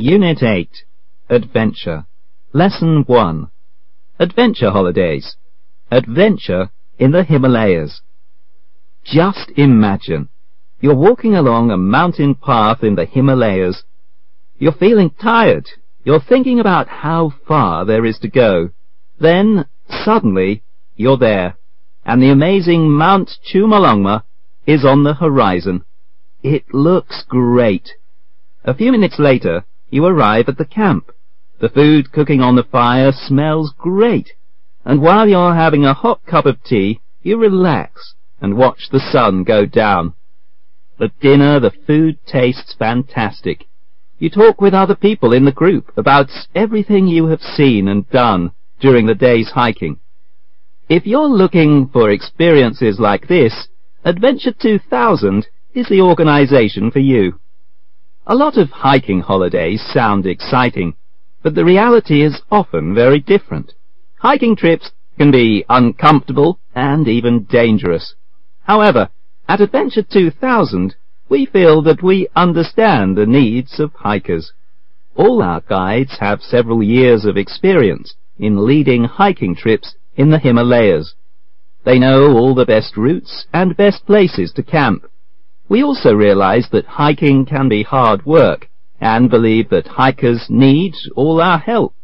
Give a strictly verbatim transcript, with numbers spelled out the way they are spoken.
Unit eight. Adventure. Lesson one. Adventure holidays. Adventure in the Himalayas. Just imagine. You're walking along a mountain path in the Himalayas. You're feeling tired. You're thinking about how far there is to go. Then, suddenly, you're there, and the amazing Mount Chumolungma is on the horizon. It looks great. A few minutes later, you arrive at the camp. The food cooking on the fire smells great, and while you're having a hot cup of tea, you relax and watch the sun go down. At dinner, the food tastes fantastic. You talk with other people in the group about everything you have seen and done during the day's hiking. If you're looking for experiences like this, Adventure two thousand is the organization for you. A lot of hiking holidays sound exciting, but the reality is often very different. Hiking trips can be uncomfortable and even dangerous. However, at Adventure two thousand, we feel that we understand the needs of hikers. All our guides have several years of experience in leading hiking trips in the Himalayas. They know all the best routes and best places to camp. We also realize that hiking can be hard work and believe that hikers need all our help.